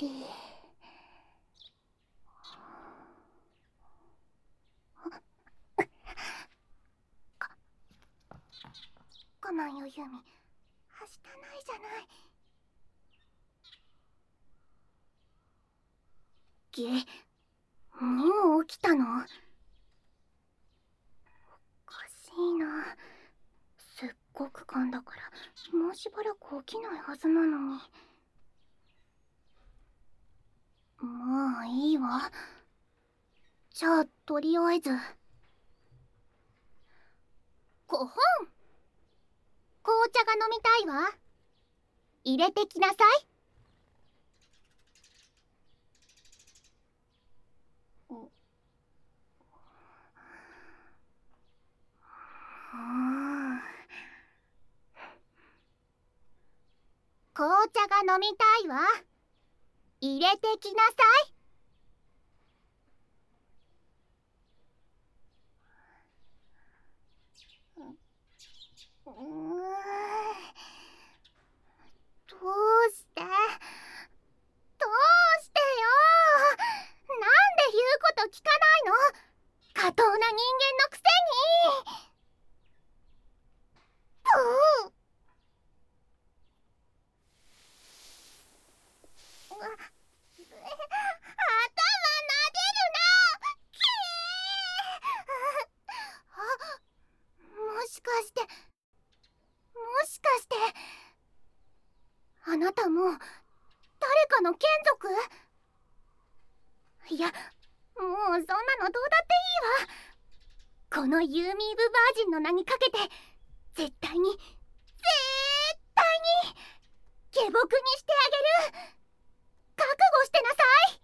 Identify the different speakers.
Speaker 1: り。我慢よ、ユミ。はしたないじゃない。もう起きたの？おかしいな。すっごく噛んだからもうしばらく起きないはずなのに。まあいいわ。じゃあとりあえず。5本紅茶が飲みたいわ。入れてきなさい。紅茶が飲みたいわ。入れてきなさい。どうしてよ。なんで言うこと聞かないの？下等な人間のくせに。もしかしてあなたも誰かの眷属？いや、もうそんなのどうだっていいわ。このユーミーブバージンの名にかけて絶対に下僕にしてあげる。覚悟してなさい。